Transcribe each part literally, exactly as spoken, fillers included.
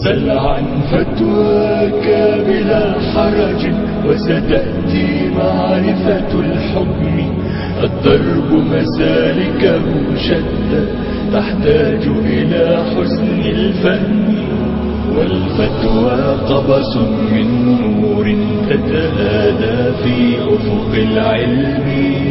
سل عن فتواك بلا حرج وستأتي معرفة الحكم. الضرب مسالكه شتى تحتاج إلى حسن الفهم، والفتوى قبس من نور تتهادى في أفق العلم.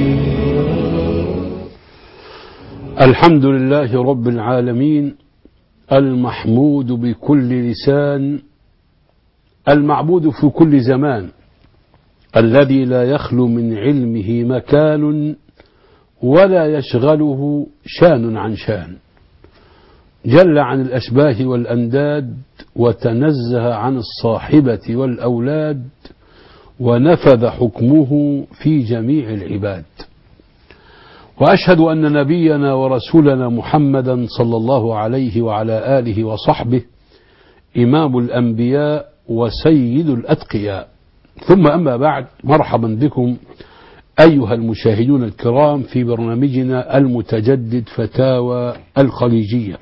الحمد لله رب العالمين، المحمود بكل لسان، المعبود في كل زمان، الذي لا يخلو من علمه مكان ولا يشغله شان عن شان، جل عن الأشباه والأنداد وتنزه عن الصاحبة والأولاد، ونفذ حكمه في جميع العباد. وأشهد أن نبينا ورسولنا محمدا صلى الله عليه وعلى آله وصحبه إمام الأنبياء وسيد الأتقياء، ثم أما بعد، مرحبا بكم أيها المشاهدون الكرام في برنامجنا المتجدد فتاوى الخليجية.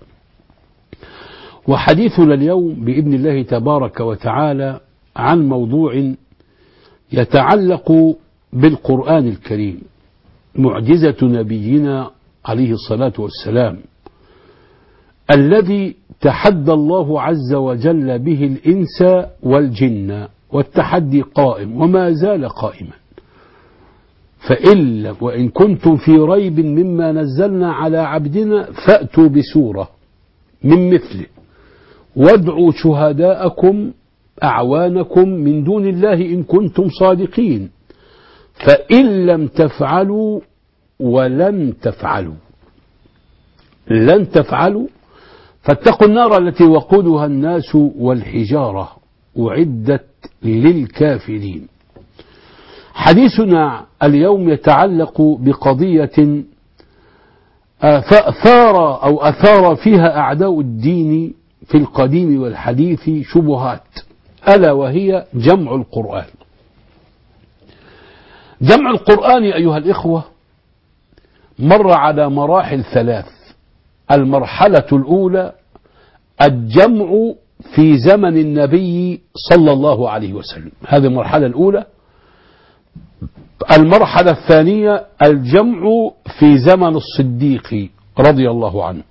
وحديثنا اليوم بإذن الله تبارك وتعالى عن موضوع يتعلق بالقرآن الكريم، معجزة نبينا عليه الصلاة والسلام، الذي تحدى الله عز وجل به الإنس والجن، والتحدي قائم وما زال قائما. فإن وإن كنتم في ريب مما نزلنا على عبدنا فأتوا بسورة من مثله وادعوا شهداءكم أعوانكم من دون الله إن كنتم صادقين، فإن لم تفعلوا ولن تفعلوا لن تفعلوا فاتقوا النار التي وقودها الناس والحجارة أعدت للكافرين. حديثنا اليوم يتعلق بقضية أثار أو أثار فيها أعداء الدين في القديم والحديث شبهات، ألا وهي جمع القرآن. جمع القرآن أيها الإخوة مر على مراحل ثلاث. المرحلة الأولى الجمع في زمن النبي صلى الله عليه وسلم، هذه المرحلة الأولى. المرحلة الثانية الجمع في زمن الصديق رضي الله عنه.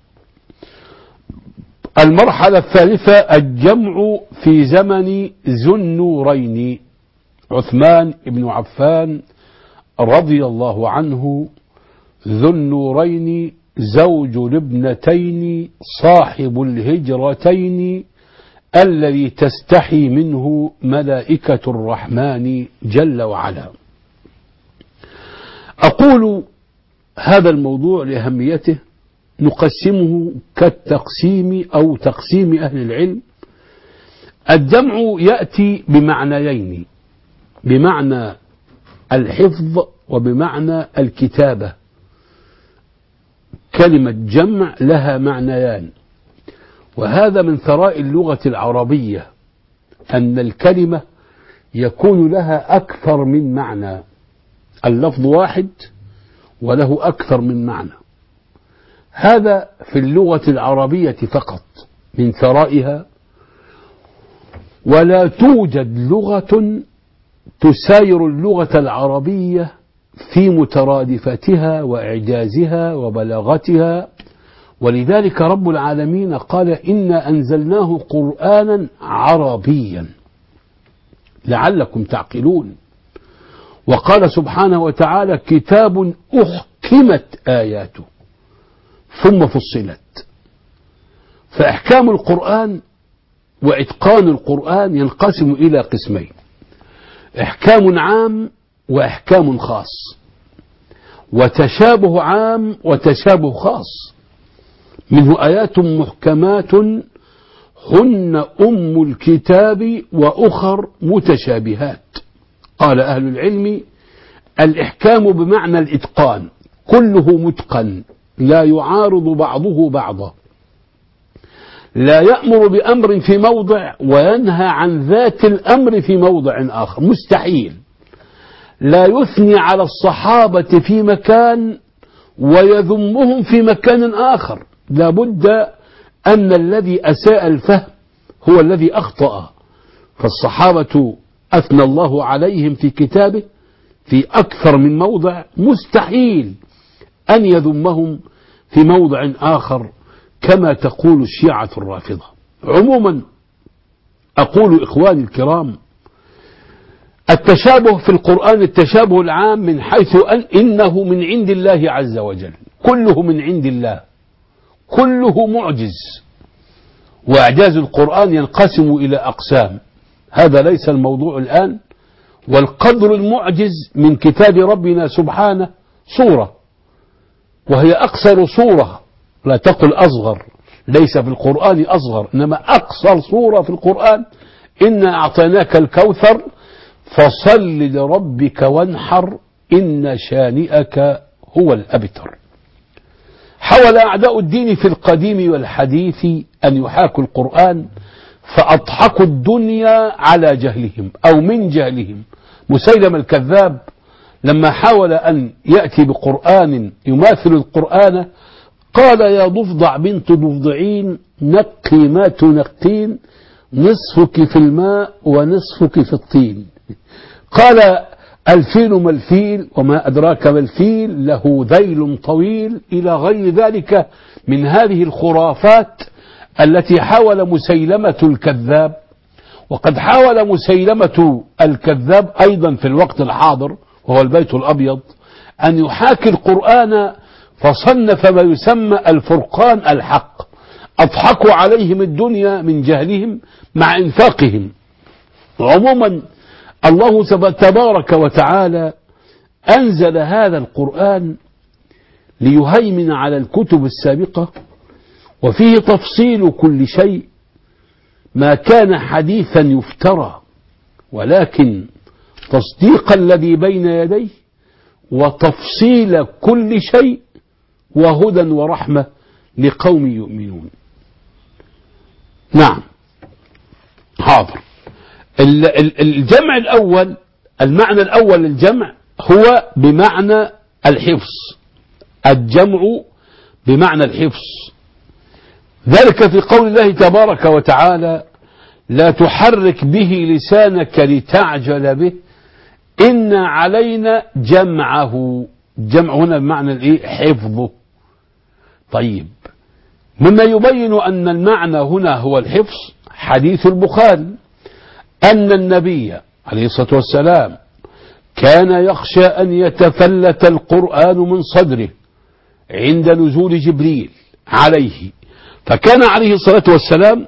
المرحلة الثالثة الجمع في زمن ذو النورين عثمان بن عفان رضي الله عنه، ذو النورين زوج الابنتين صاحب الهجرتين الذي تستحي منه ملائكة الرحمن جل وعلا. أقول هذا الموضوع لأهميته نقسمه كالتقسيم أو تقسيم أهل العلم. الجمع يأتي بمعنيين، بمعنى الحفظ وبمعنى الكتابة. كلمة جمع لها معنيان، وهذا من ثراء اللغة العربية، أن الكلمة يكون لها أكثر من معنى. اللفظ واحد وله أكثر من معنى، هذا في اللغة العربية فقط من ثرائها. ولا توجد لغة تساير اللغة العربية في مترادفتها وإعجازها وبلاغتها. ولذلك رب العالمين قال إنا أنزلناه قرآنا عربيا لعلكم تعقلون. وقال سبحانه وتعالى كتاب أحكمت آياته ثم فصلت. فإحكام القرآن وإتقان القرآن ينقسم إلى قسمين: إحكام عام وإحكام خاص، وتشابه عام وتشابه خاص. منه آيات محكمات هن أم الكتاب وأخر متشابهات. قال أهل العلم الإحكام بمعنى الإتقان، كله متقن لا يعارض بعضه بعضا، لا يأمر بأمر في موضع وينهى عن ذات الأمر في موضع آخر، مستحيل. لا يثني على الصحابة في مكان ويذمهم في مكان آخر. لا بد أن الذي أساء الفهم هو الذي أخطأ. فالصحابة أثنى الله عليهم في كتابه في أكثر من موضع، مستحيل أن يذمهم في موضع آخر كما تقول الشيعة الرافضة. عموما أقول إخواني الكرام، التشابه في القرآن التشابه العام من حيث أن إنه من عند الله عز وجل، كله من عند الله، كله معجز. وإعجاز القرآن ينقسم إلى أقسام، هذا ليس الموضوع الآن. والقدر المعجز من كتاب ربنا سبحانه صورة، وهي أقصر صورة، لا تقل أصغر، ليس في القرآن أصغر، إنما أقصر صورة في القرآن إنا أعطيناك الكوثر فصل لربك وانحر إن شانئك هو الأبتر. حاول أعداء الدين في القديم والحديث أن يحاكوا القرآن فأضحكوا الدنيا على جهلهم أو من جهلهم. مسيلمة الكذاب لما حاول أن يأتي بقرآن يماثل القرآن قال يا ضفدع بنت ضفدعين نقي ما تنقين نصفك في الماء ونصفك في الطين. قال الفيل ما الفيل وما أدراك ما الفيل له ذيل طويل، إلى غير ذلك من هذه الخرافات التي حاول مسيلمة الكذاب. وقد حاول مسيلمة الكذاب أيضا في الوقت الحاضر وهو البيت الأبيض أن يحاكي القرآن فصنف ما يسمى الفرقان الحق. أضحكوا عليهم الدنيا من جهلهم مع إنفاقهم. عموما الله تبارك وتعالى أنزل هذا القرآن ليهيمن على الكتب السابقة، وفيه تفصيل كل شيء، ما كان حديثا يفترى، ولكن تصديق الذي بين يديه وتفصيل كل شيء وهدى ورحمة لقوم يؤمنون. نعم، حاضر. الجمع الأول، المعنى الأول للجمع هو بمعنى الحفظ، الجمع بمعنى الحفظ، ذلك في قول الله تبارك وتعالى لا تحرك به لسانك لتعجل به إن علينا جمعه. الجمع هنا بمعنى الايه؟ حفظه. طيب، مما يبين أن المعنى هنا هو الحفظ حديث البخاري أن النبي عليه الصلاة والسلام كان يخشى أن يتفلت القرآن من صدره عند نزول جبريل عليه، فكان عليه الصلاة والسلام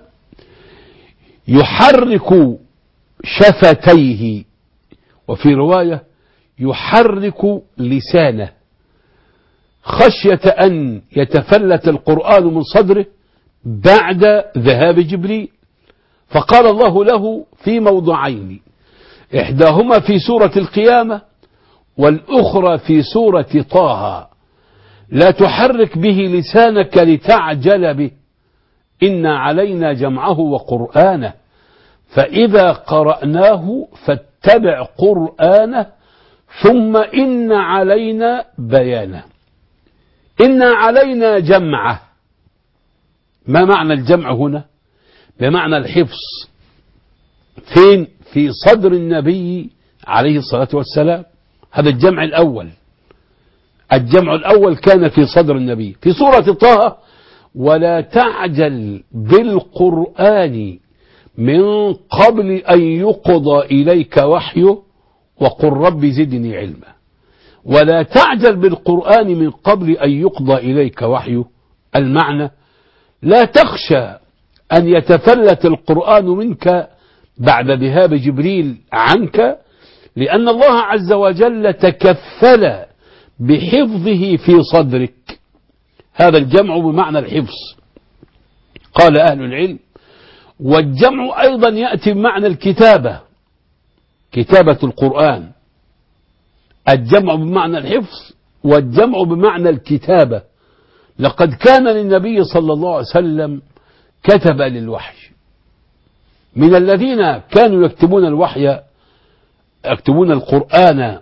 يحرك شفتيه، وفي رواية يحرك لسانه خشية أن يتفلت القرآن من صدره بعد ذهاب جبريل. فقال الله له في موضعين، إحداهما في سورة القيامة والأخرى في سورة طه، لا تحرك به لسانك لتعجل به إن علينا جمعه وقرآنه فإذا قرأناه فاتبع قرآنه ثم إن علينا بيانه. إن علينا جمعه. ما معنى الجمع هنا؟ بمعنى الحفظ. فين؟ في صدر النبي عليه الصلاة والسلام. هذا الجمع الأول. الجمع الأول كان في صدر النبي. في سورة طه ولا تعجل بالقرآن من قبل أن يقضى إليك وحيه وقل رب زدني علما. ولا تعجل بالقرآن من قبل أن يقضى إليك وحيه، المعنى لا تخشى أن يتفلت القرآن منك بعد ذهاب جبريل عنك، لأن الله عز وجل تكفل بحفظه في صدرك. هذا الجمع بمعنى الحفظ. قال أهل العلم والجمع أيضا يأتي بمعنى الكتابة، كتابة القرآن. الجمع بمعنى الحفظ والجمع بمعنى الكتابة. لقد كان للنبي صلى الله عليه وسلم كتب للوحي. من الذين كانوا يكتبون الوحي يكتبون القرآن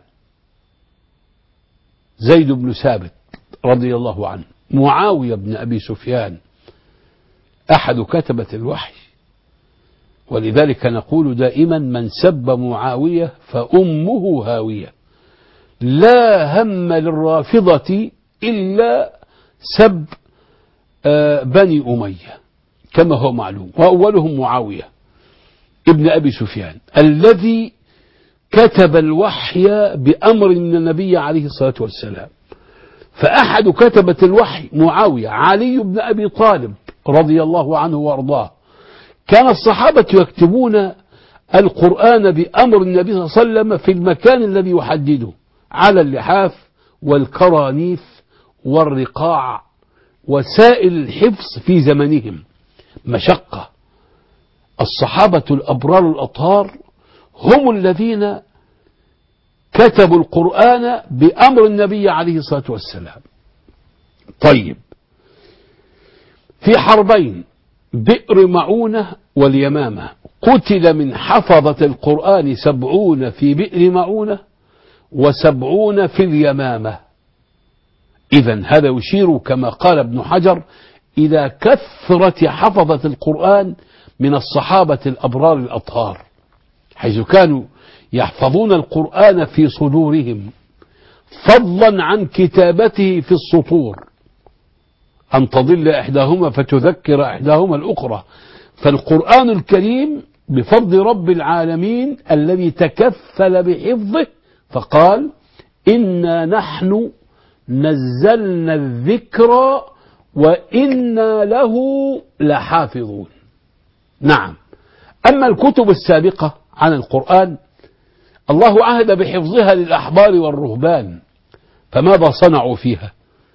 زيد بن ثابت رضي الله عنه، معاوية بن أبي سفيان أحد كتبة الوحي، ولذلك نقول دائما من سب معاوية فأمه هاوية. لا هم للرافضة إلا سب بني أمية كما هو معلوم، وأولهم معاوية ابن أبي سفيان الذي كتب الوحي بأمر من النبي عليه الصلاة والسلام. فأحد كتبة الوحي معاوية علي بن أبي طالب رضي الله عنه وأرضاه. كان الصحابة يكتبون القرآن بأمر النبي صلى الله عليه وسلم في المكان الذي يحدده على اللحاف والكرانيف والرقاع وسائل الحفظ في زمنهم. مشقة. الصحابة الأبرار الأطهار هم الذين كتبوا القرآن بأمر النبي عليه الصلاة والسلام. طيب، في حربين بئر معونة واليمامة قتل من حفظة القرآن سبعون في بئر معونة وسبعون في اليمامة. إذن هذا يشير كما قال ابن حجر إلى كثرة حفظة القرآن من الصحابة الأبرار الأطهار، حيث كانوا يحفظون القرآن في صدورهم فضلا عن كتابته في السطور، أن تضل إحداهما فتذكر إحداهما الأخرى. فالقرآن الكريم بفضل رب العالمين الذي تكفل بحفظه فقال إنا نحن نزلنا الذكر وإنا له لحافظون. نعم. أما الكتب السابقة عن القرآن الله عهد بحفظها للأحبار والرهبان، فماذا صنعوا فيها؟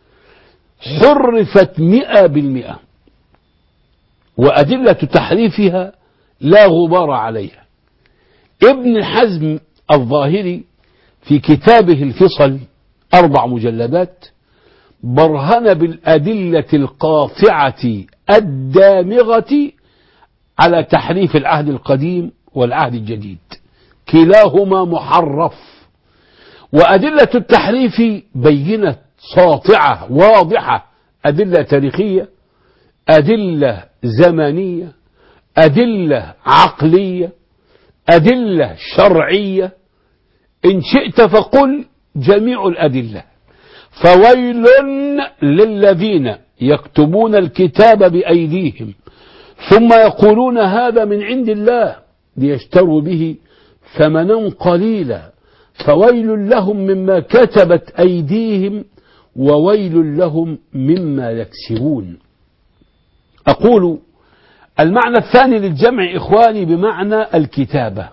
حرفت مئة بالمئة، وأدلة تحريفها لا غبار عليها. ابن حزم الظاهري في كتابه الفصل أربع مجلدات برهن بالأدلة القاطعة الدامغة على تحريف العهد القديم والعهد الجديد، كلاهما محرف. وأدلة التحريف بينة ساطعة واضحة، أدلة تاريخية، أدلة زمانية، أدلة عقلية، أدلة شرعية، إن شئت فقل جميع الأدلة. فويل للذين يكتبون الكتاب بأيديهم ثم يقولون هذا من عند الله ليشتروا به ثمنا قليلا، فويل لهم مما كتبت أيديهم وويل لهم مما يكسبون. أقول المعنى الثاني للجمع إخواني بمعنى الكتابة،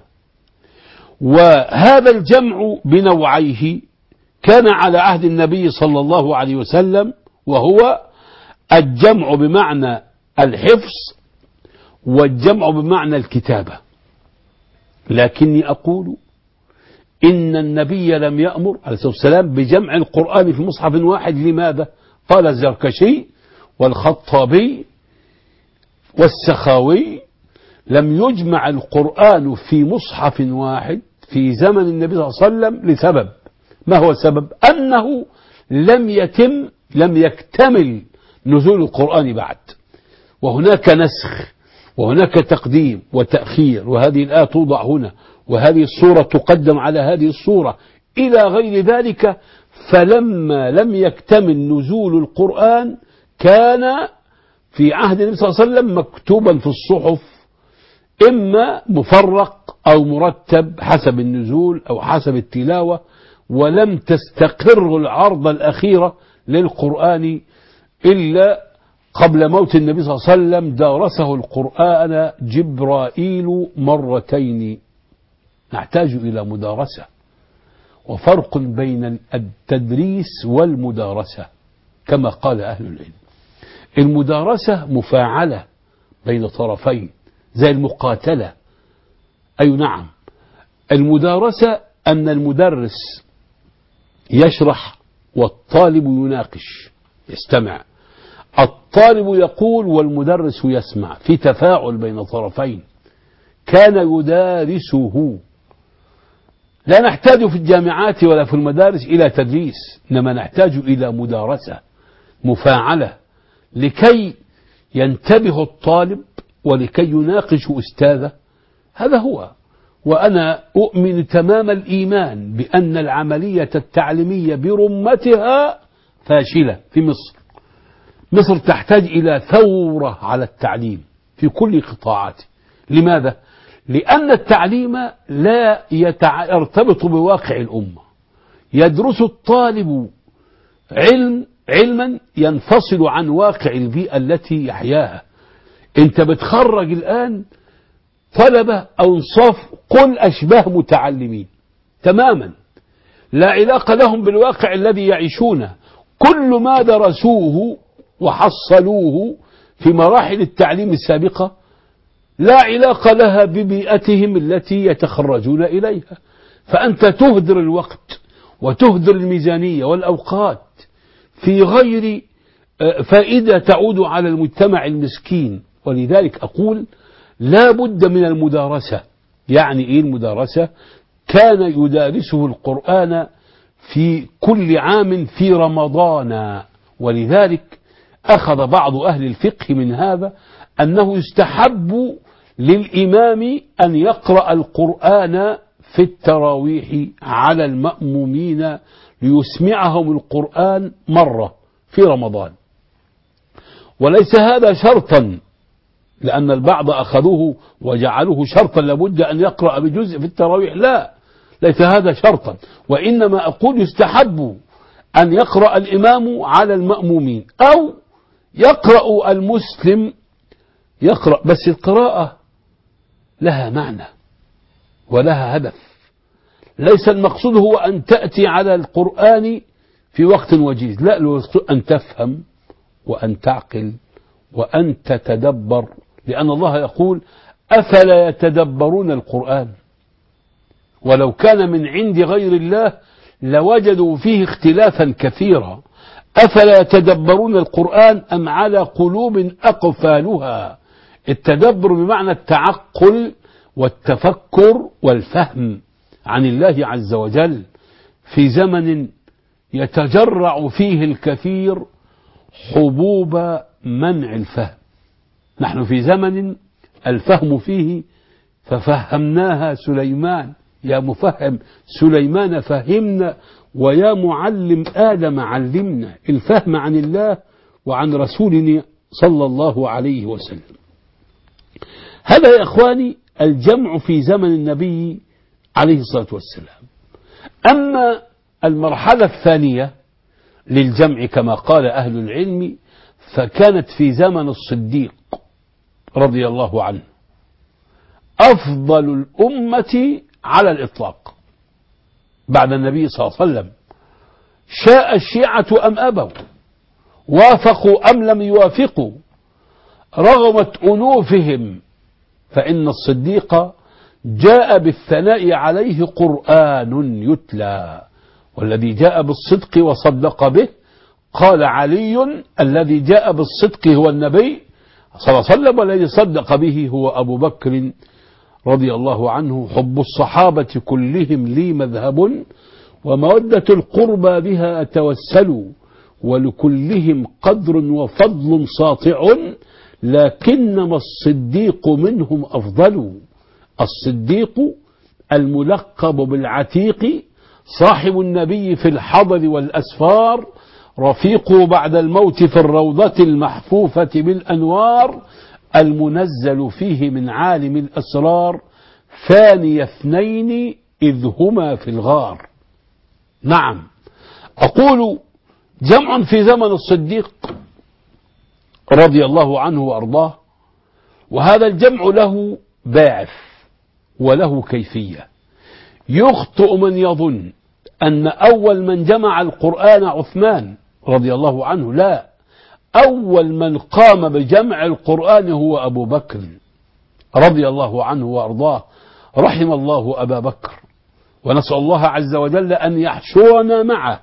وهذا الجمع بنوعيه كان على عهد النبي صلى الله عليه وسلم، وهو الجمع بمعنى الحفظ والجمع بمعنى الكتابة. لكني أقول إن النبي لم يأمر عليه الصلاة والسلام بجمع القرآن في مصحف واحد. لماذا؟ قال الزركشي والخطابي والسخاوي لم يجمع القرآن في مصحف واحد في زمن النبي صلى الله عليه وسلم لسبب. ما هو السبب؟ أنه لم يتم لم يكتمل نزول القرآن بعد، وهناك نسخ وهناك تقديم وتأخير، وهذه الآية توضع هنا وهذه الصورة تقدم على هذه الصورة إلى غير ذلك. فلما لم يكتمل نزول القرآن كان في عهد النبي صلى الله عليه وسلم مكتوبا في الصحف، إما مفرق أو مرتب حسب النزول أو حسب التلاوة، ولم تستقر العرض الأخيرة للقرآن إلا قبل موت النبي صلى الله عليه وسلم. دارسه القرآن جبرائيل مرتين. نحتاج إلى مدارسة، وفرق بين التدريس والمدارسة كما قال أهل العلم. المدارسة مفاعلة بين طرفين زي المقاتلة. أي نعم، المدارسة أن المدرس يشرح والطالب يناقش يستمع، الطالب يقول والمدرس يسمع، في تفاعل بين طرفين. كان يدارسه. لا نحتاج في الجامعات ولا في المدارس إلى تدريس، إنما نحتاج إلى مدارسة مفاعلة لكي ينتبه الطالب ولكي يناقش أستاذه هذا هو. وأنا أؤمن تمام الإيمان بأن العملية التعليمية برمتها فاشلة في مصر. مصر تحتاج إلى ثورة على التعليم في كل قطاعاته. لماذا؟ لأن التعليم لا يرتبط بواقع الأمة. يدرس الطالب علم علما ينفصل عن واقع البيئة التي يحياها. أنت بتخرج الآن طلبة أو انصاف قل أشباه متعلمين تماما لا علاقة لهم بالواقع الذي يعيشونه. كل ما درسوه وحصلوه في مراحل التعليم السابقة لا علاقة لها ببيئتهم التي يتخرجون إليها. فأنت تهدر الوقت وتهدر الميزانية والأوقات في غير فائدة تعود على المجتمع المسكين. ولذلك أقول لا بد من المدارسة. يعني إيه المدارسة؟ كان يدارسه القرآن في كل عام في رمضان. ولذلك أخذ بعض أهل الفقه من هذا أنه يستحب للإمام أن يقرأ القرآن في التراويح على المأمومين ليسمعهم القرآن مرة في رمضان. وليس هذا شرطا، لأن البعض أخذوه وجعلوه شرطا لابد أن يقرأ بجزء في التراويح. لا، ليس هذا شرطا، وإنما أقول يستحب أن يقرأ الإمام على المأمومين أو يقرأ المسلم يقرأ، بس القراءة لها معنى ولها هدف. ليس المقصود هو أن تأتي على القرآن في وقت وجيز، لا، المقصود أن تفهم وأن تعقل وأن تتدبر. لأن الله يقول أفلا يتدبرون القرآن ولو كان من عند غير الله لوجدوا فيه اختلافا كثيرا. أفلا يتدبرون القرآن أم على قلوب أقفالها. التدبر بمعنى التعقل والتفكر والفهم عن الله عز وجل في زمن يتجرع فيه الكثير حبوب منع الفهم. نحن في زمن الفهم فيه ففهمناها سليمان. يا مفهم سليمان فهمنا ويا معلم آدم علمنا. الفهم عن الله وعن رسولنا صلى الله عليه وسلم. هذا يا إخواني الجمع في زمن النبي عليه الصلاة والسلام. أما المرحلة الثانية للجمع كما قال أهل العلم فكانت في زمن الصديق رضي الله عنه، أفضل الأمة على الإطلاق بعد النبي صلى الله عليه وسلم. شاء الشيعة أم أبوا، وافقوا أم لم يوافقوا، رغمت أنوفهم، فإن الصديق جاء بالثناء عليه قرآن يتلى، والذي جاء بالصدق وصدق به قال علي الذي جاء بالصدق هو النبي صلى الله عليه وسلم، والذي صدق به هو أبو بكر رضي الله عنه. حب الصحابة كلهم لي مذهب، ومودة القربى بها أتوسل، ولكلهم قدر وفضل ساطع، لكنما الصديق منهم أفضل. الصديق الملقب بالعتيق صاحب النبي في الحضر والأسفار، رفيقه بعد الموت في الروضة المحفوفة بالأنوار، المنزل فيه من عالم الأسرار، ثاني اثنين إذ هما في الغار. نعم، أقول جمع في زمن الصديق رضي الله عنه وأرضاه، وهذا الجمع له باعث وله كيفية. يخطئ من يظن أن أول من جمع القرآن عثمان رضي الله عنه. لا، أول من قام بجمع القرآن هو أبو بكر رضي الله عنه وأرضاه. رحم الله أبا بكر، ونسأل الله عز وجل أن يحشرنا معه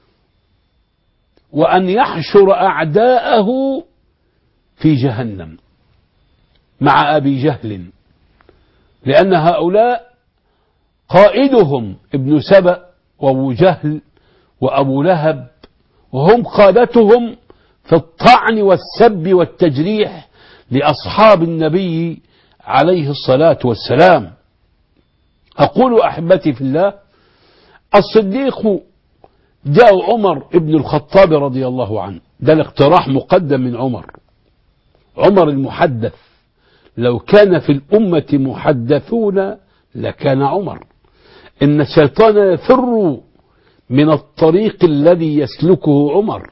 وأن يحشر أعداءه في جهنم مع أبي جهل، لأن هؤلاء قائدهم ابن سبأ وأبو جهل وأبو لهب، وهم قادتهم في الطعن والسب والتجريح لأصحاب النبي عليه الصلاة والسلام. أقول أحبتي في الله، الصديق جاء عمر ابن الخطاب رضي الله عنه، ده الاقتراح مقدم من عمر، عمر المحدث، لو كان في الأمة محدثون لكان عمر. إن الشيطان يفر من الطريق الذي يسلكه عمر.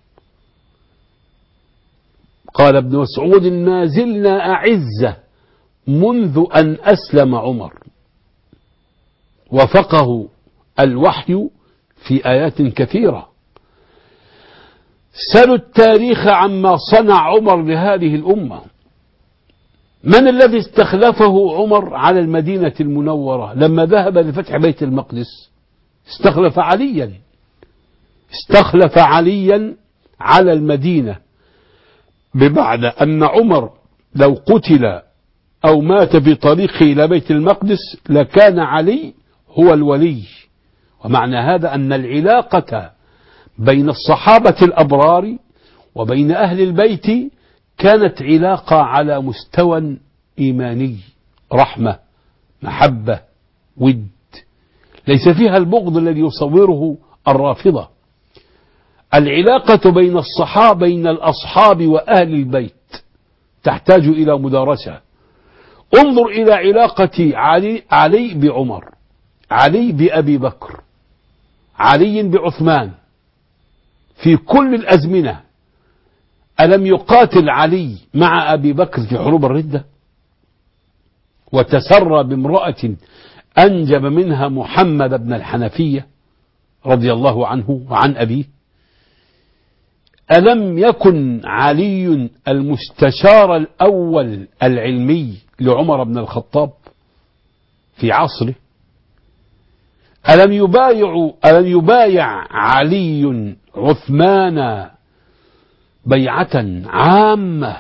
قال ابن مسعود: ما زلنا أعزة منذ أن أسلم عمر. وفقه الوحي في آيات كثيرة. سلوا التاريخ عما صنع عمر لهذه الأمة. من الذي استخلفه عمر على المدينة المنورة لما ذهب لفتح بيت المقدس؟ استخلف عليا استخلف عليا على المدينة، بمعنى أن عمر لو قتل أو مات في طريقه إلى بيت المقدس لكان علي هو الولي. ومعنى هذا أن العلاقة بين الصحابة الأبرار وبين أهل البيت كانت علاقة على مستوى إيماني، رحمة، محبة، ود، ليس فيها البغض الذي يصوره الرافضة. العلاقة بين الصحابة بين الأصحاب وأهل البيت تحتاج إلى مدارسة. انظر إلى علاقة علي, علي بعمر، علي بأبي بكر، علي بعثمان في كل الأزمنة. ألم يقاتل علي مع أبي بكر في حروب الردة وتسرى بامرأة أنجب منها محمد بن الحنفية رضي الله عنه وعن أبيه؟ ألم يكن علي المستشار الأول العلمي لعمر بن الخطاب في عصره؟ ألم يبايع ألم يبايع علي عثمان بيعة عامة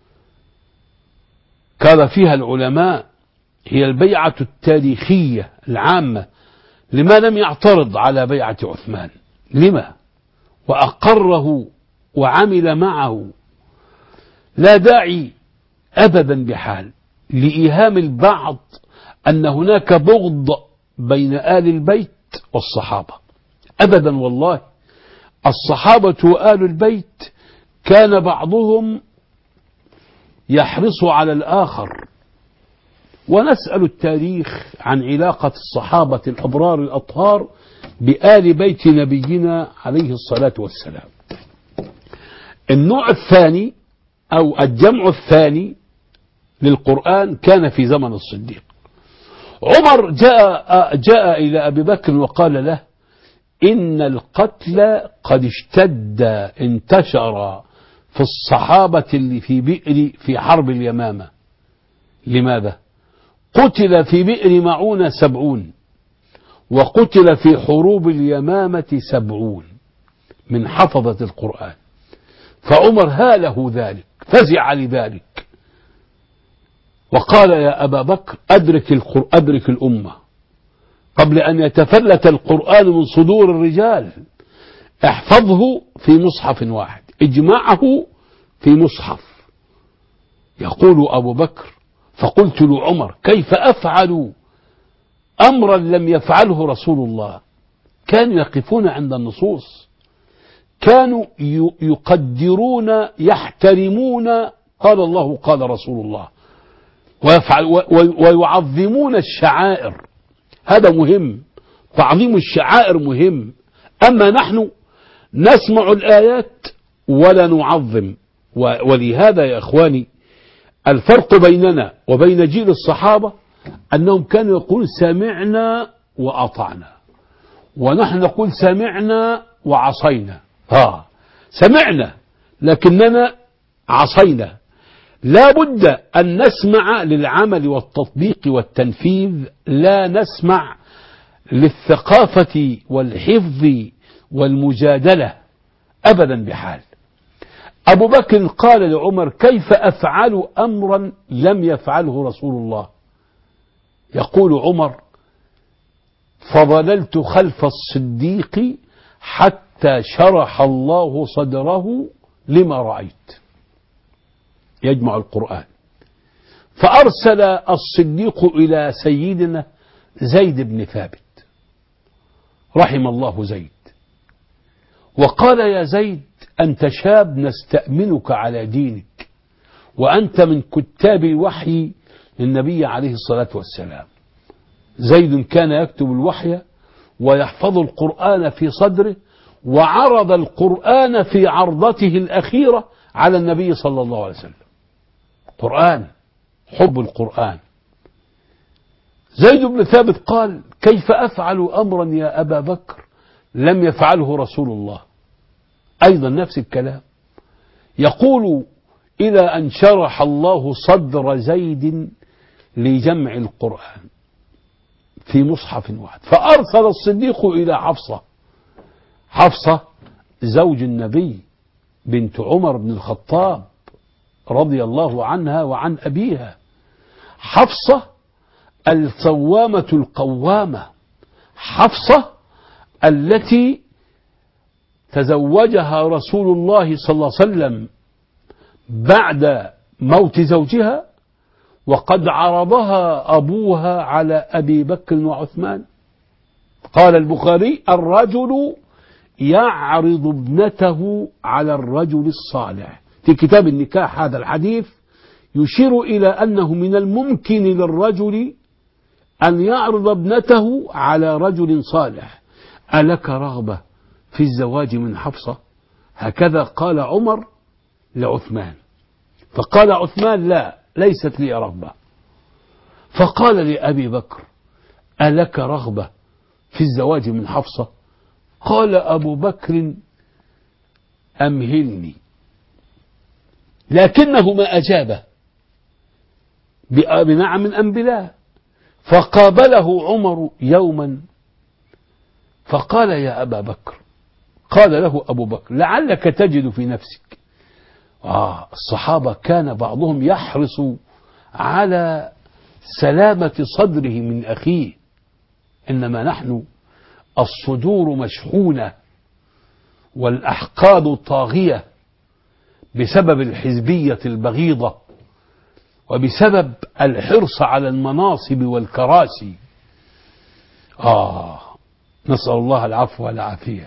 قال فيها العلماء هي البيعة التاريخية العامة؟ لما لم يعترض على بيعة عثمان؟ لما؟ وأقره وعمل معه. لا داعي أبدا بحال لإيهام البعض أن هناك بغض بين آل البيت والصحابة، أبدا والله. الصحابة وآل البيت كان بعضهم يحرص على الآخر. ونسأل التاريخ عن علاقة الصحابة الأبرار الأطهار بآل بيت نبينا عليه الصلاة والسلام. النوع الثاني أو الجمع الثاني للقرآن كان في زمن الصديق. عمر جاء, جاء إلى أبي بكر وقال له: إن القتل قد اشتد انتشر في الصحابة اللي في بئر في حرب اليمامة. لماذا؟ قتل في بئر معونة سبعون، وقتل في حروب اليمامة سبعون من حفظة القرآن. فعمر هاله ذلك، فزع لذلك، وقال: يا أبا بكر أدرك, أدرك الأمة قبل أن يتفلت القرآن من صدور الرجال. احفظه في مصحف واحد، اجمعه في مصحف. يقول أبو بكر: فقلت لعمر: كيف أفعل أمرا لم يفعله رسول الله؟ كانوا يقفون عند النصوص، كانوا يقدرون يحترمون قال الله قال رسول الله، ويفعل ويعظمون الشعائر. هذا مهم، تعظيم الشعائر مهم. أما نحن نسمع الآيات ولا نعظم. ولهذا يا إخواني الفرق بيننا وبين جيل الصحابة أنهم كانوا يقولون سمعنا وأطعنا، ونحن نقول سمعنا وعصينا. ها سمعنا لكننا عصينا. لا بد أن نسمع للعمل والتطبيق والتنفيذ، لا نسمع للثقافة والحفظ والمجادلة أبدا بحال. أبو بكر قال لعمر: كيف أفعل أمرا لم يفعله رسول الله؟ يقول عمر: فظللت خلف الصديق حتى شرح الله صدره لما رأيت. يجمع القرآن. فأرسل الصديق إلى سيدنا زيد بن ثابت رحم الله زيد، وقال: يا زيد، أنت شاب نستأمنك على دينك، وأنت من كتاب الوحي للنبي عليه الصلاة والسلام. زيد كان يكتب الوحي ويحفظ القرآن في صدره، وعرض القرآن في عرضته الأخيرة على النبي صلى الله عليه وسلم. قرآن، حب القرآن. زيد بن ثابت قال: كيف أفعل أمرا يا أبا بكر لم يفعله رسول الله؟ أيضا نفس الكلام. يقول: إلى أن شرح الله صدر زيد لجمع القرآن في مصحف واحد، فأرسل الصديق إلى حفصة. حفصة زوج النبي بنت عمر بن الخطاب رضي الله عنها وعن أبيها. حفصة الصوامة القوامة، حفصة التي تزوجها رسول الله صلى الله عليه وسلم بعد موت زوجها، وقد عرضها أبوها على أبي بكر وعثمان. قال البخاري: الرجل يعرض ابنته على الرجل الصالح، في كتاب النكاح. هذا الحديث يشير إلى أنه من الممكن للرجل أن يعرض ابنته على رجل صالح. ألك رغبة في الزواج من حفصة؟ هكذا قال عمر لعثمان، فقال عثمان: لا، ليست لي رغبة. فقال لأبي بكر: ألك رغبة في الزواج من حفصة؟ قال أبو بكر: أمهلني. لكنه ما أجابه بنعم أم بلا. فقابله عمر يوما فقال: يا أبا بكر، قال له أبو بكر: لعلك تجد في نفسك. آه الصحابة كان بعضهم يحرص على سلامة صدره من أخيه، إنما نحن الصدور مشحونة والأحقاد طاغية بسبب الحزبية البغيضة، وبسبب الحرص على المناصب والكراسي. آه نسأل الله العفو والعافية.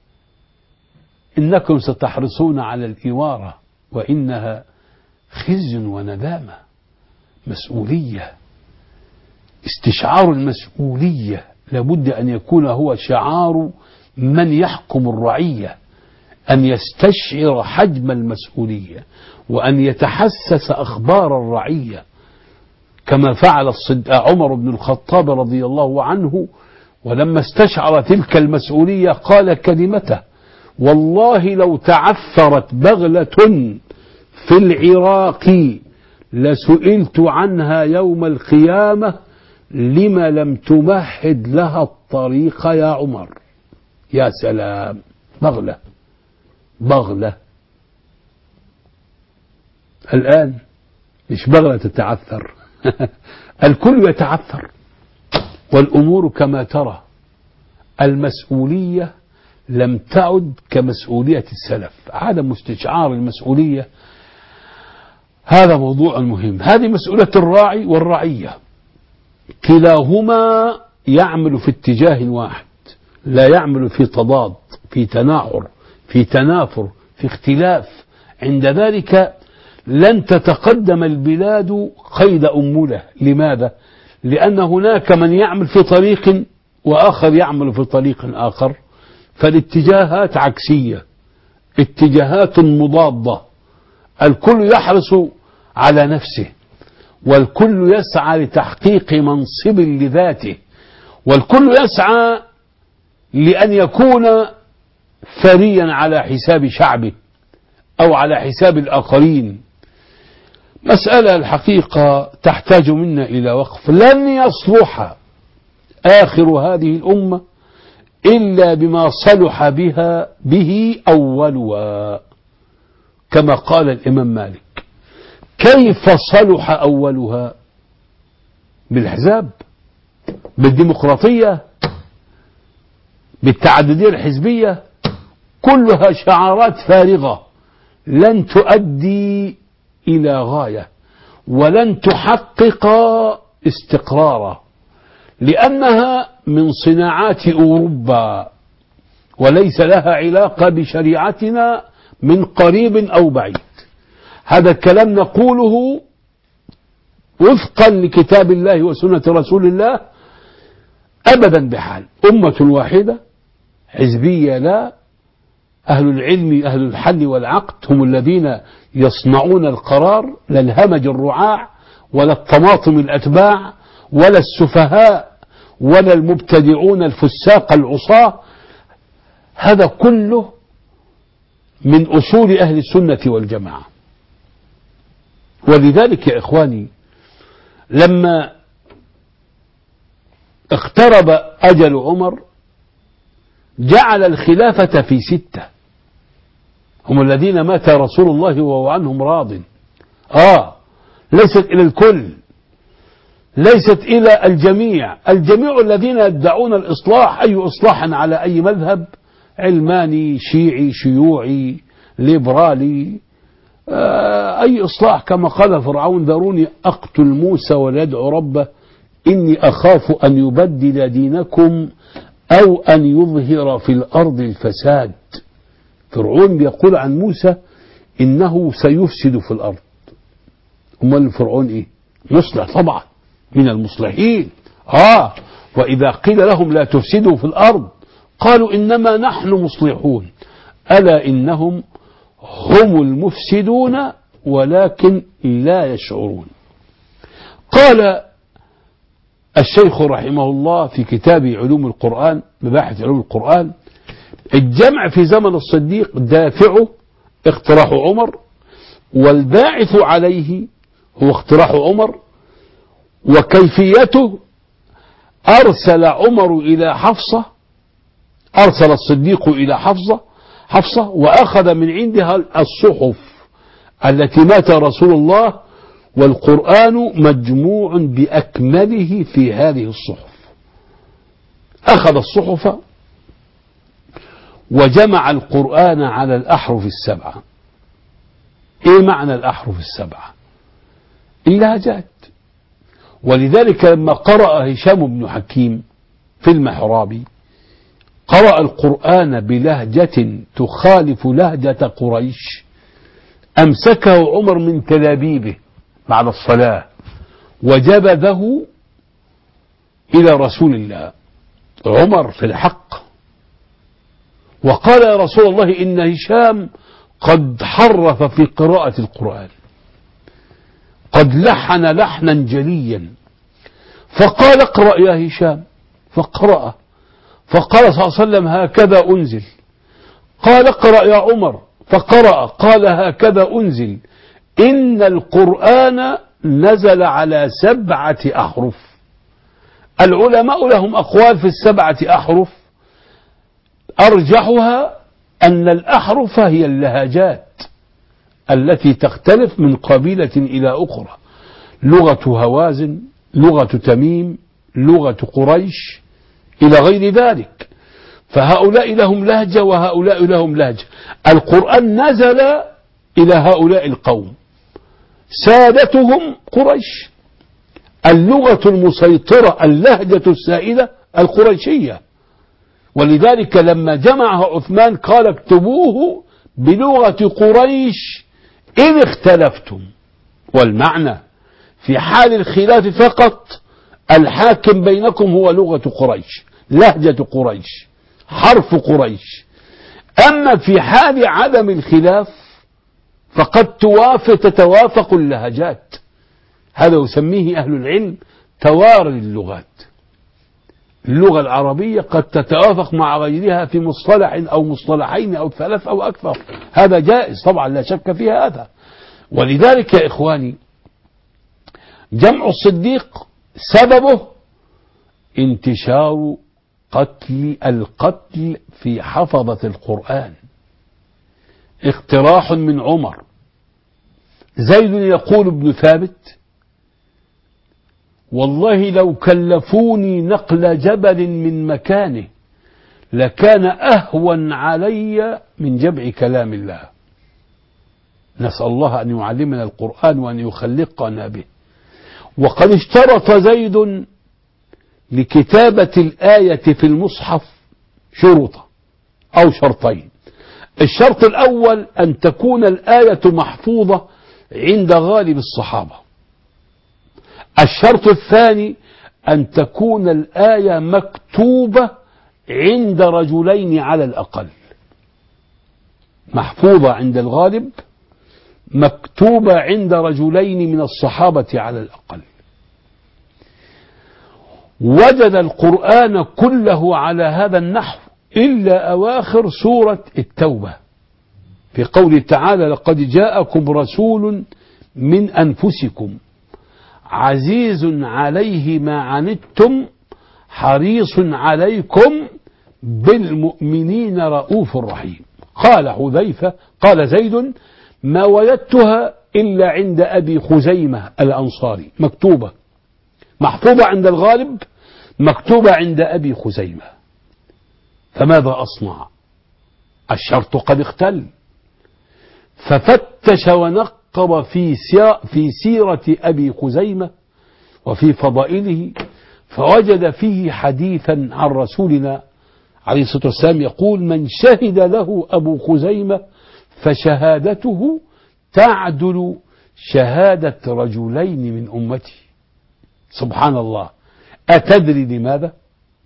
إنكم ستحرصون على الإمارة، وإنها خزي وندامة. مسؤولية، استشعار المسؤولية لابد أن يكون هو شعار من يحكم الرعية، أن يستشعر حجم المسؤولية، وأن يتحسس أخبار الرعية، كما فعل عمر بن الخطاب رضي الله عنه. ولما استشعر تلك المسؤولية قال كلمته: والله لو تعثرت بغلة في العراق لسئلت عنها يوم القيامة لما لم تمهد لها الطريق يا عمر. يا سلام، بغلة بغلة. الآن مش بغلة تتعثر الكل يتعثر، والأمور كما ترى. المسؤولية لم تعد كمسؤولية السلف، عدم استشعار المسؤولية هذا موضوع مهم. هذه مسؤولية الراعي والرعية، كلاهما يعمل في اتجاه واحد، لا يعمل في تضاد، في تناحر، في تنافر، في اختلاف. عند ذلك لن تتقدم البلاد قيد أمولة. لماذا؟ لأن هناك من يعمل في طريق وآخر يعمل في طريق آخر، فالاتجاهات عكسية، اتجاهات مضادة. الكل يحرص على نفسه، والكل يسعى لتحقيق منصب لذاته، والكل يسعى لأن يكون ثريا على حساب شعبه أو على حساب الآخرين. مسألة الحقيقة تحتاج منا إلى وقف. لن يصلح آخر هذه الأمة إلا بما صلح بها به أولها، كما قال الإمام مالك. كيف صلح أولها؟ بالحزاب، بالديمقراطية، بالتعددية الحزبية، كلها شعارات فارغة لن تؤدي إلى غاية. ولن تحقق استقرارا، لأنها من صناعات أوروبا وليس لها علاقة بشريعتنا من قريب أو بعيد. هذا الكلام نقوله وفقا لكتاب الله وسنة رسول الله، أبدا بحال. أمة واحدة حزبية لا، أهل العلم أهل الحل والعقد هم الذين يصنعون القرار، لا الهمج الرعاع ولا الطماطم الأتباع ولا السفهاء ولا المبتدعون الفساق العصاة. هذا كله من أصول أهل السنة والجماعة. ولذلك يا إخواني لما اقترب أجل عمر جعل الخلافة في ستة، هم الذين مات رسول الله وهو عنهم راض. آه ليست إلى الكل، ليست إلى الجميع. الجميع الذين يدعون الإصلاح، أي إصلاحا على أي مذهب، علماني شيعي شيوعي ليبرالي، آه أي إصلاح، كما قال فرعون ذروني أقتل موسى وليدعو ربه إني أخاف أن يبدل دينكم أو أن يظهر في الأرض الفساد. فرعون بيقول عن موسى إنه سيفسد في الأرض. أمال فرعون إيه؟ مصلح طبعا، من المصلحين. آه وإذا قيل لهم لا تفسدوا في الأرض قالوا إنما نحن مصلحون، ألا إنهم هم المفسدون ولكن لا يشعرون. قال الشيخ رحمه الله في كتاب علوم القرآن، مباحث علوم القرآن، الجمع في زمن الصديق دافعه اقتراح عمر، والباعث عليه هو اقتراح عمر، وكيفيته أرسل عمر إلى حفصة، أرسل الصديق إلى حفصة حفصة وأخذ من عندها الصحف التي مات رسول الله، والقرآن مجموع بأكمله في هذه الصحف. أخذ الصحف وجمع القرآن على الأحرف السبعة. إيه معنى الأحرف السبعة؟ اللهجات. ولذلك لما قرأ هشام بن حكيم في المحراب قرأ القرآن بلهجة تخالف لهجة قريش، أمسكه عمر من تلابيبه بعد الصلاة وجبذه إلى رسول الله. عمر في الحق، وقال يا رسول الله إن هشام قد حرف في قراءة القرآن، قد لحن لحنا جليا. فقال اقرأ يا هشام، فقرأ، فقال صلى الله عليه وسلم هكذا أنزل. قال اقرأ يا عمر، فقرأ، قال هكذا أنزل. إن القرآن نزل على سبعة أحرف. العلماء لهم أقوال في السبعة أحرف، أرجحها أن الأحرف هي اللهجات التي تختلف من قبيلة إلى أخرى، لغة هوازن، لغة تميم، لغة قريش، إلى غير ذلك. فهؤلاء لهم لهجة وهؤلاء لهم لهجة. القرآن نزل إلى هؤلاء القوم سادتهم قريش، اللغة المسيطرة اللهجة السائدة القريشية. ولذلك لما جمعها عثمان قال اكتبوه بلغة قريش إن اختلفتم. والمعنى في حال الخلاف فقط الحاكم بينكم هو لغة قريش، لهجة قريش، حرف قريش. أما في حال عدم الخلاف فقد توافق تتوافق اللهجات. هذا يسميه أهل العلم توارد اللغات. اللغة العربية قد تتوافق مع غيرها في مصطلح أو مصطلحين أو ثلاث أو أكثر، هذا جائز طبعا لا شك في هذا. ولذلك يا إخواني جمع الصديق سببه انتشار قتل القتل في حفظة القرآن، اقتراح من عمر. زيد يقول ابن ثابت والله لو كلفوني نقل جبل من مكانه لكان أهون علي من جمع كلام الله. نسأل الله أن يعلمنا القرآن وأن يخلقنا به. وقد اشترط زيد لكتابة الآية في المصحف شروطا أو شرطين. الشرط الأول أن تكون الآية محفوظة عند غالب الصحابة. الشرط الثاني أن تكون الآية مكتوبة عند رجلين على الأقل، محفوظة عند الغالب، مكتوبة عند رجلين من الصحابة على الأقل. وجد القرآن كله على هذا النحو إلا أواخر سورة التوبة في قوله تعالى: لقد جاءكم رسول من أنفسكم عزيز عليه ما عنتم حريص عليكم بالمؤمنين رؤوف رحيم. قال حذيفة قال زيد: ما وجدتها إلا عند أبي خزيمة الأنصاري، مكتوبة محفوظة عند الغالب، مكتوبة عند أبي خزيمة. فماذا أصنع؟ الشرط قد اختل. ففتش ونقب في في سيرة أبي خزيمة وفي فضائله، فوجد فيه حديثا عن رسولنا عليه الصلاة والسلام يقول: من شهد له أبو خزيمة فشهادته تعدل شهادة رجلين من أمتي. سبحان الله. أتدري لماذا؟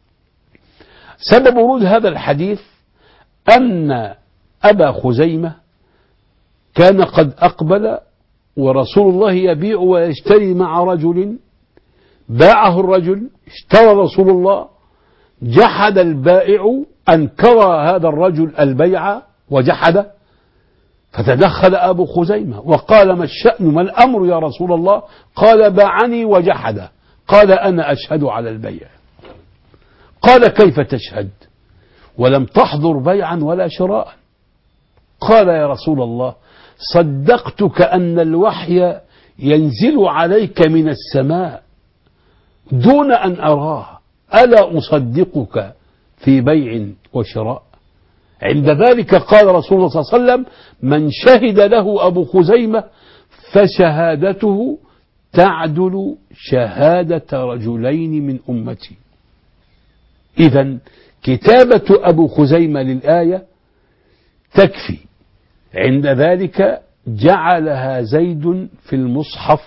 سبب ورود هذا الحديث أن أبا خزيمة كان قد أقبل ورسول الله يبيع ويشتري مع رجل، باعه الرجل، اشترى رسول الله، جحد البائع، أنكر هذا الرجل البيع وجحد، فتدخل أبو خزيمة وقال: ما الشأن، ما الأمر يا رسول الله؟ قال: باعني وجحد. قال: أنا أشهد على البيع. قال: كيف تشهد ولم تحضر بيعا ولا شراء؟ قال: يا رسول الله، صدقتك أن الوحي ينزل عليك من السماء دون أن أراه، ألا أصدقك في بيع وشراء؟ عند ذلك قال رسول الله صلى الله عليه وسلم: من شهد له أبو خزيمة فشهادته تعدل شهادة رجلين من أمتي. إذن كتابة أبو خزيمة للآية تكفي. عند ذلك جعلها زيد في المصحف،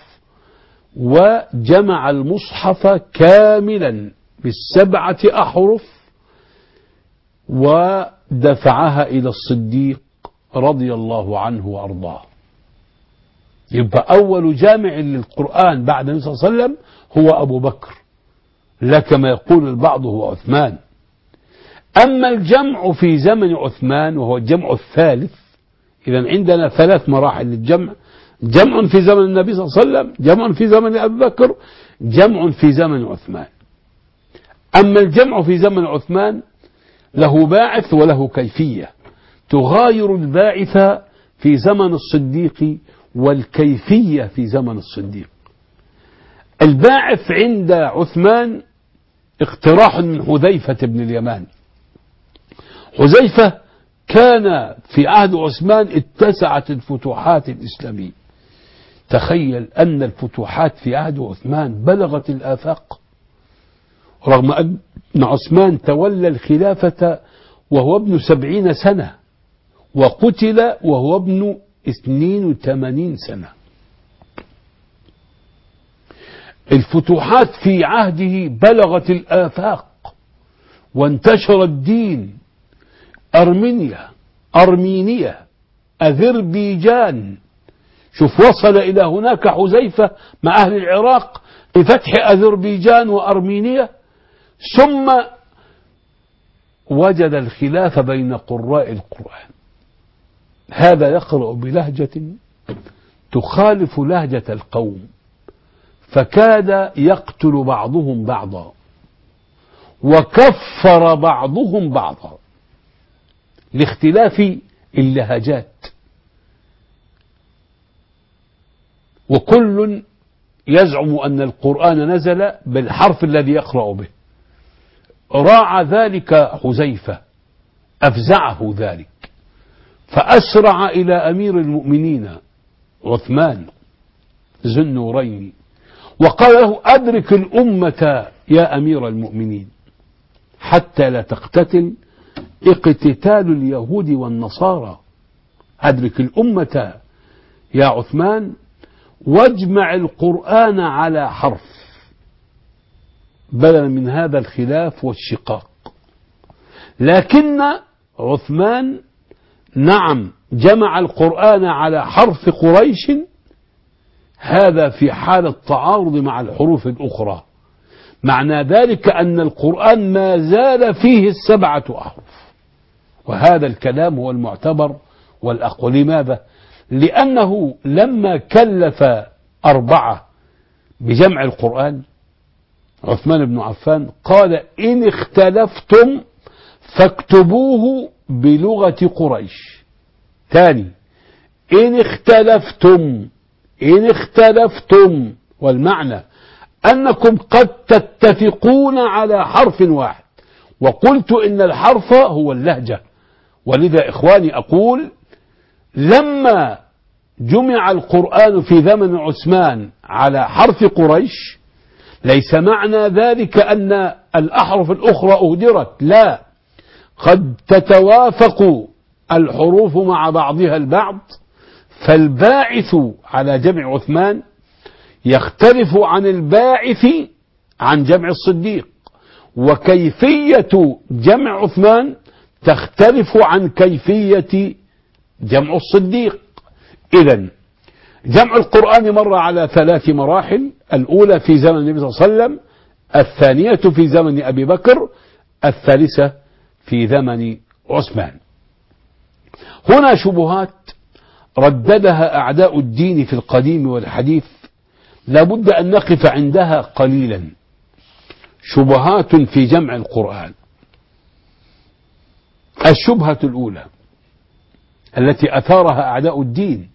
وجمع المصحف كاملا بالسبعة أحرف ودفعها إلى الصديق رضي الله عنه وأرضاه. يبقى أول جامع للقرآن بعد النبي صلى الله عليه وسلم هو أبو بكر، لا كما يقول البعض هو عثمان. أما الجمع في زمن عثمان وهو الجمع الثالث، إذن عندنا ثلاث مراحل للجمع: جمع في زمن النبي صلى الله عليه وسلم، جمع في زمن أبي بكر، جمع في زمن عثمان. أما الجمع في زمن عثمان له باعث وله كيفية، تغاير الباعث في زمن الصديق والكيفية في زمن الصديق. الباعث عند عثمان اقتراح من حذيفة بن اليمان. حذيفة كان في عهد عثمان اتسعت الفتوحات الإسلامية. تخيل أن الفتوحات في عهد عثمان بلغت الآفاق، رغم أن عثمان تولى الخلافة وهو ابن سبعين سنة وقتل وهو ابن اثنين وثمانين سنة. الفتوحات في عهده بلغت الآفاق وانتشر الدين. أرمينيا، أرمينيا، أذربيجان، شوف وصل إلى هناك حذيفة مع أهل العراق بفتح أذربيجان وأرمينيا، ثم وجد الخلاف بين قراء القرآن، هذا يقرأ بلهجة تخالف لهجة القوم، فكاد يقتل بعضهم بعضا وكفر بعضهم بعضا لاختلاف اللهجات، وكل يزعم أن القرآن نزل بالحرف الذي يقرأ به. راعى ذلك حذيفة، أفزعه ذلك، فأسرع إلى أمير المؤمنين عثمان ذو النورين وقال له أدرك الأمة يا أمير المؤمنين حتى لا تقتتل اقتتال اليهود والنصارى. أدرك الأمة يا عثمان واجمع القرآن على حرف بدلا من هذا الخلاف والشقاق. لكن عثمان نعم جمع القرآن على حرف قريش، هذا في حال التعارض مع الحروف الأخرى، معنى ذلك أن القرآن ما زال فيه السبعة أحرف، وهذا الكلام هو المعتبر والأقوى. لماذا؟ لأنه لما كلف أربعة بجمع القرآن عثمان بن عفان قال إن اختلفتم فاكتبوه بلغة قريش. ثاني إن اختلفتم إن اختلفتم والمعنى أنكم قد تتفقون على حرف واحد، وقلت إن الحرف هو اللهجة. ولذا إخواني أقول لما جمع القرآن في زمن عثمان على حرف قريش ليس معنى ذلك أن الأحرف الأخرى أهدرت، لا، قد تتوافق الحروف مع بعضها البعض، فالباعث على جمع عثمان يختلف عن الباعث عن جمع الصديق، وكيفية جمع عثمان تختلف عن كيفية جمع الصديق. إذن جمع القرآن مر على ثلاث مراحل: الأولى في زمن النبي صلى الله عليه وسلم، الثانية في زمن أبي بكر، الثالثة في زمن عثمان. هنا شبهات رددها أعداء الدين في القديم والحديث لابد أن نقف عندها قليلا. شبهات في جمع القرآن. الشبهة الأولى التي أثارها أعداء الدين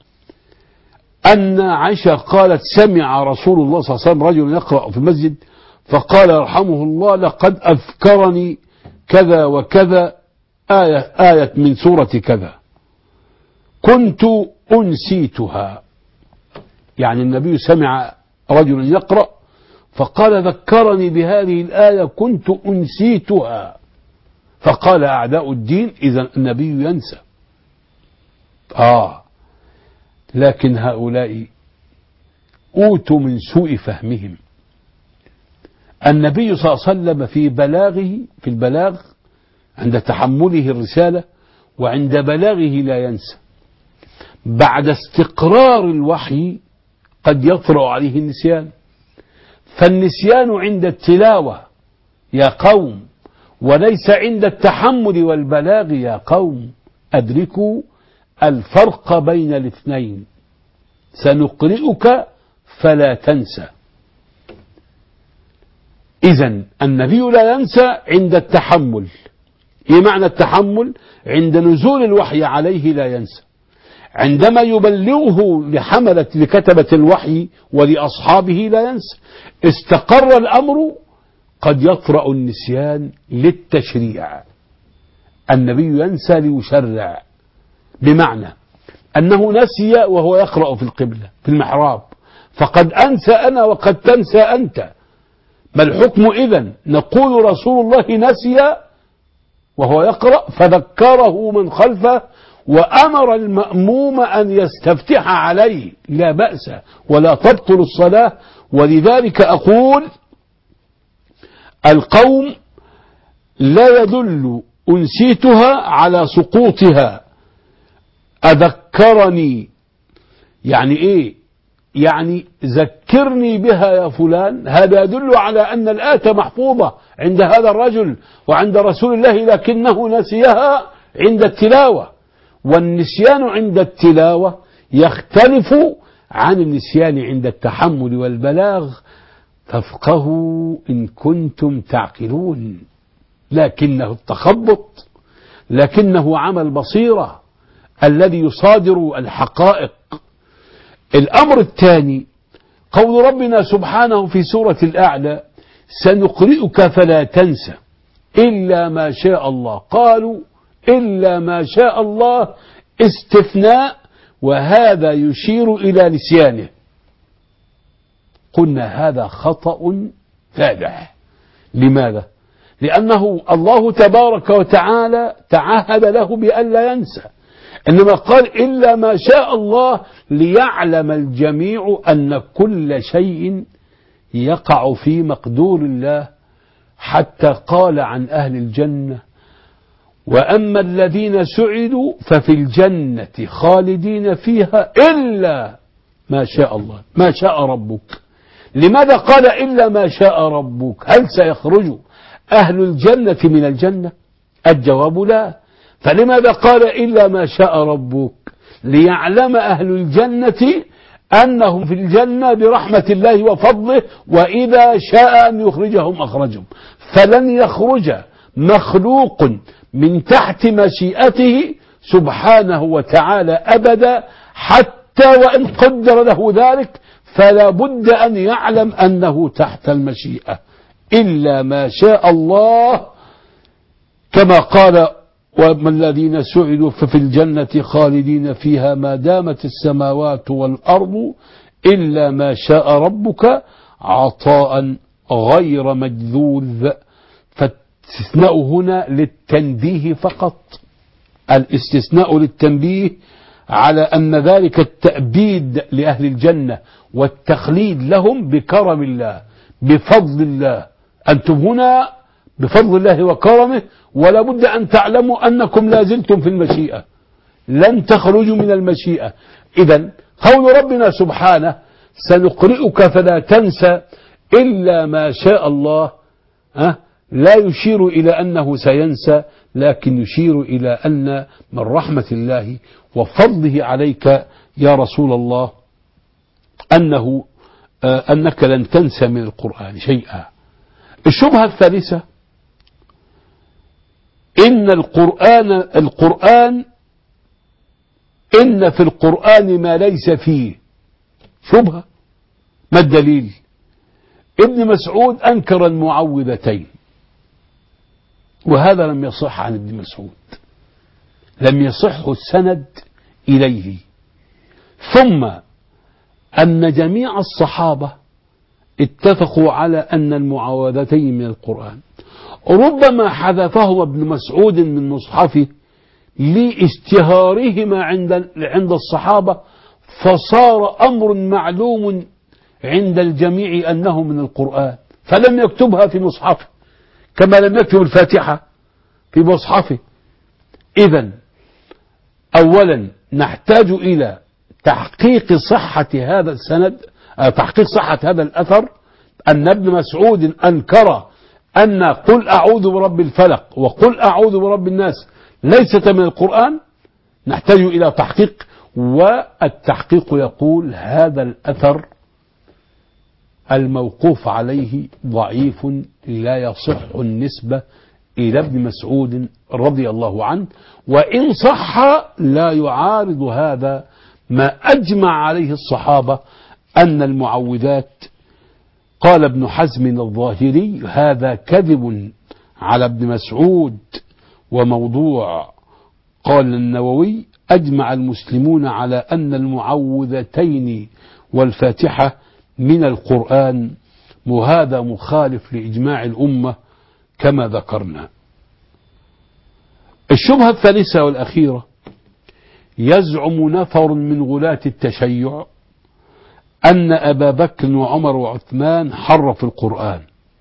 أن عائشة قالت سمع رسول الله صلى الله عليه وسلم رجل يقرأ في المسجد فقال يرحمه الله لقد أذكرني كذا وكذا آية, آية من سورة كذا كنت أنسيتها. يعني النبي سمع رجل يقرأ فقال ذكرني بهذه الآية كنت أنسيتها، فقال أعداء الدين إذا النبي ينسى. آه لكن هؤلاء أوتوا من سوء فهمهم. النبي صلى الله عليه وسلم في بلاغه في البلاغ عند تحمله الرسالة وعند بلاغه لا ينسى. بعد استقرار الوحي قد يطرأ عليه النسيان، فالنسيان عند التلاوة يا قوم وليس عند التحمل والبلاغ يا قوم. أدركوا الفرق بين الاثنين. سنقرئك فلا تنسى. إذن النبي لا ينسى عند التحمل. إيه معنى التحمل؟ عند نزول الوحي عليه لا ينسى. عندما يبلغه لحملة لكتبة الوحي ولأصحابه لا ينسى. استقر الأمر قد يطرأ النسيان للتشريع. النبي ينسى ليشرع، بمعنى أنه نسي وهو يقرأ في القبلة في المحراب، فقد أنسى أنا وقد تنسى أنت. ما الحكم إذن؟ نقول رسول الله نسي وهو يقرأ فذكره من خلفه وأمر المأموم أن يستفتح عليه، لا بأس ولا تبطل الصلاة. ولذلك أقول القوم لا يدل أنسيتها على سقوطها. أذكرني يعني إيه؟ يعني ذكرني بها يا فلان. هذا يدل على أن الآية محفوظة عند هذا الرجل وعند رسول الله، لكنه نسيها عند التلاوة. والنسيان عند التلاوة يختلف عن النسيان عند التحمل والبلاغ. فافقهوا إن كنتم تعقلون. لكنه التخبط، لكنه عمل بصيرة الذي يصادر الحقائق. الأمر الثاني قول ربنا سبحانه في سورة الأعلى سنقرئك فلا تنسى إلا ما شاء الله. قالوا إلا ما شاء الله استثناء وهذا يشير إلى نسيانه. قلنا هذا خطأ فادح. لماذا؟ لأنه الله تبارك وتعالى تعهد له بألا ينسى، إنما قال إلا ما شاء الله ليعلم الجميع أن كل شيء يقع في مقدور الله، حتى قال عن أهل الجنة: وأما الذين سعدوا ففي الجنة خالدين فيها إلا ما شاء الله، ما شاء ربك. لماذا قال إلا ما شاء ربك؟ هل سيخرج أهل الجنة من الجنة؟ الجواب لا. فلماذا قال إلا ما شاء ربك؟ ليعلم أهل الجنة أنهم في الجنة برحمة الله وفضله، وإذا شاء أن يخرجهم أخرجهم. فلن يخرج مخلوق من تحت مشيئته سبحانه وتعالى أبدا، حتى وإن قدر له ذلك، فلا بد أن يعلم أنه تحت المشيئة إلا ما شاء الله، كما قال: وأما الذين سعدوا ففي الجنة خالدين فيها ما دامت السماوات والأرض إلا ما شاء ربك عطاء غير مجذوذ. فالاستثناء هنا للتنبيه فقط، الاستثناء للتنبيه على أن ذلك التأبيد لأهل الجنة والتخليد لهم بكرم الله بفضل الله. أنتم هنا بفضل الله وكرمه، ولا بد أن تعلموا أنكم لا زلتم في المشيئة، لن تخرجوا من المشيئة. إذن قول ربنا سبحانه: سنقرئك فلا تنسى إلا ما شاء الله، أه؟ لا يشير إلى أنه سينسى، لكن يشير إلى أن من رحمة الله وفضله عليك يا رسول الله أنه آه أنك لن تنسى من القرآن شيئا. الشبهة الثالثة: إن القرآن القرآن إن في القرآن ما ليس فيه. شبهة. ما الدليل؟ ابن مسعود أنكر المعوذتين، وهذا لم يصح عن ابن مسعود، لم يصح السند إليه. ثم أن جميع الصحابة اتفقوا على أن المعوذتين من القرآن، ربما حذفهما ابن مسعود من مصحفه لاشتهارهما عند عند الصحابة، فصار أمر معلوم عند الجميع أنه من القرآن، فلم يكتبها في مصحفه كما لم يكتب الفاتحة في مصحفه. إذن أولا نحتاج إلى تحقيق صحة هذا السند، تحقيق صحة هذا الأثر، أن ابن مسعود أنكر أن قل أعوذ برب الفلق وقل أعوذ برب الناس ليست من القرآن. نحتاج إلى تحقيق، والتحقيق يقول هذا الأثر الموقوف عليه ضعيف، لا يصح النسبة إلى ابن مسعود رضي الله عنه، وإن صح لا يعارض هذا ما أجمع عليه الصحابة أن المعوذات. قال ابن حزم الظاهري: هذا كذب على ابن مسعود وموضوع. قال النووي: أجمع المسلمون على أن المعوذتين والفاتحة من القرآن، وهذا مخالف لإجماع الأمة كما ذكرنا. الشبهة الثالثة والأخيرة: يزعم نفر من غلاة التشيع أن أبا بكر وعمر وعثمان حرفوا القرآن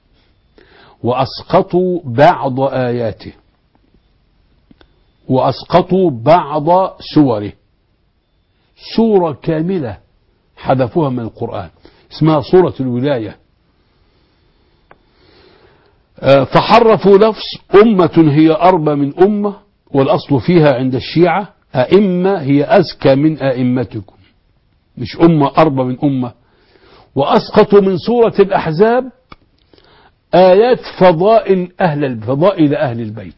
وأسقطوا بعض آياته وأسقطوا بعض سوره. سورة كاملة حذفوها من القرآن اسمها سورة الولاية، فحرفوا لفظ أمة هي أربى من أمة، والأصل فيها عند الشيعة أئمة هي أزكى من أئمتكم، مش أمة أربى من أمة. وأسقطوا من سورة الأحزاب آيات فضائل أهل فضائل أهل البيت،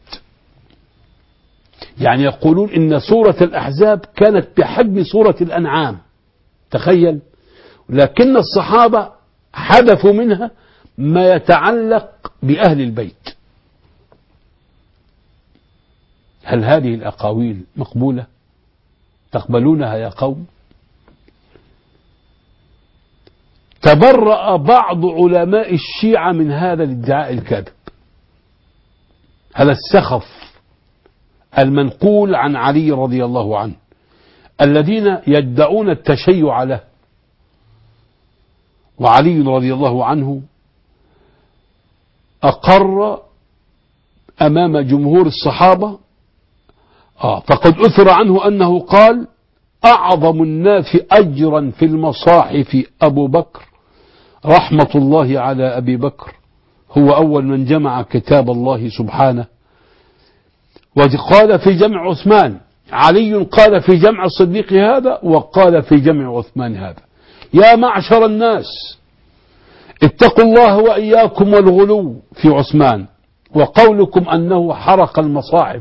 يعني يقولون إن سورة الأحزاب كانت بحجم سورة الأنعام، تخيل، لكن الصحابة حذفوا منها ما يتعلق بأهل البيت. هل هذه الأقاويل مقبولة؟ تقبلونها يا قوم؟ تبرأ بعض علماء الشيعة من هذا الادعاء الكاذب، هذا السخف المنقول عن علي رضي الله عنه، الذين يدعون التشيع له. وعلي رضي الله عنه أقر أمام جمهور الصحابة آه فقد أثر عنه أنه قال: أعظم الناس أجرا في المصاحف أبو بكر، رحمة الله على أبي بكر، هو أول من جمع كتاب الله سبحانه. وقال في جمع عثمان، علي قال في جمع الصديق هذا، وقال في جمع عثمان هذا. يا معشر الناس اتقوا الله وإياكم والغلو في عثمان، وقولكم أنه حرق المصاحف،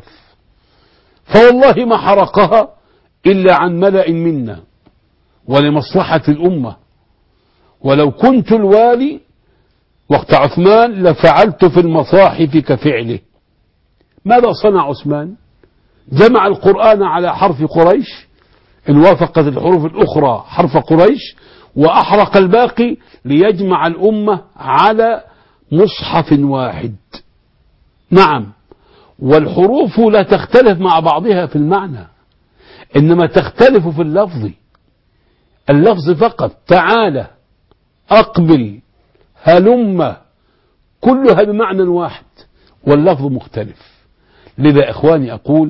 فوالله ما حرقها إلا عن ملأ منا ولمصلحة الأمة، ولو كنت الوالي وقت عثمان لفعلت في المصاحف كفعله. ماذا صنع عثمان؟ جمع القرآن على حرف قريش إن وافقت الحروف الأخرى حرف قريش، وأحرق الباقي ليجمع الأمة على مصحف واحد. نعم، والحروف لا تختلف مع بعضها في المعنى، إنما تختلف في اللفظ، اللفظ فقط. تعالى، أقبل، هلم، كلها بمعنى واحد واللفظ مختلف. لذا إخواني أقول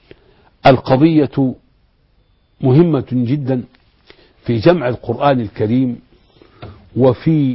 القضية مهمة جدا في جمع القرآن الكريم وفي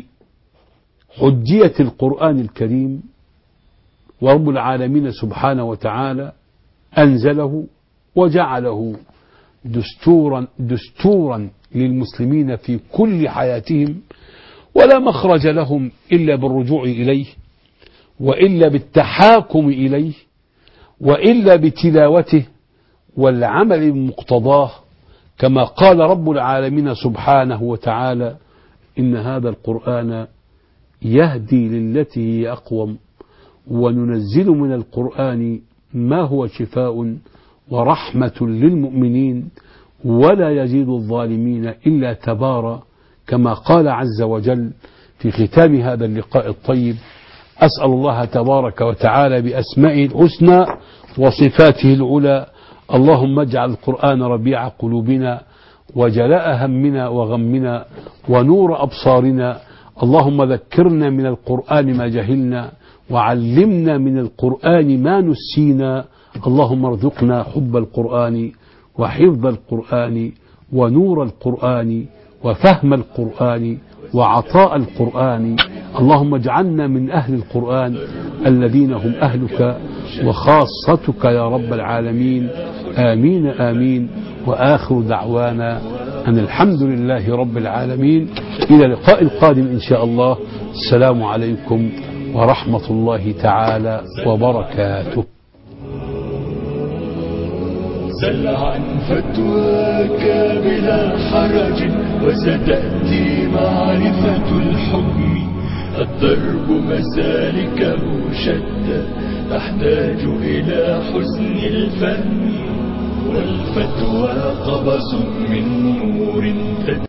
حجية القرآن الكريم. ورب العالمين سبحانه وتعالى أنزله وجعله دستورا دستورا للمسلمين في كل حياتهم، ولا مخرج لهم إلا بالرجوع إليه، وإلا بالتحاكم إليه، وإلا بتلاوته والعمل بمقتضاه، كما قال رب العالمين سبحانه وتعالى: إن هذا القرآن يهدي للتي هي أقوم، وننزل من القرآن ما هو شفاء ورحمة للمؤمنين ولا يزيد الظالمين إلا تبارا، كما قال عز وجل في ختام هذا اللقاء الطيب: أسأل الله تبارك وتعالى بأسمائه الحسنى وصفاته العلى، اللهم اجعل القرآن ربيع قلوبنا وجلاء همنا وغمنا ونور أبصارنا، اللهم ذكرنا من القرآن ما جهلنا وعلمنا من القرآن ما نسينا، اللهم ارزقنا حب القرآن وحفظ القرآن ونور القرآن وفهم القرآن وعطاء القرآن، اللهم اجعلنا من أهل القرآن الذين هم أهلك وخاصتك يا رب العالمين. آمين آمين. وآخر دعوانا أن الحمد لله رب العالمين. إلى اللقاء القادم إن شاء الله. السلام عليكم ورحمة الله تعالى وبركاته. سل عن فتواك بلا حرج وستأتي معرفة الحكم، الضرب مسالكه شتى تحتاج إلى حسن الفهم، والفتوى قبس من نور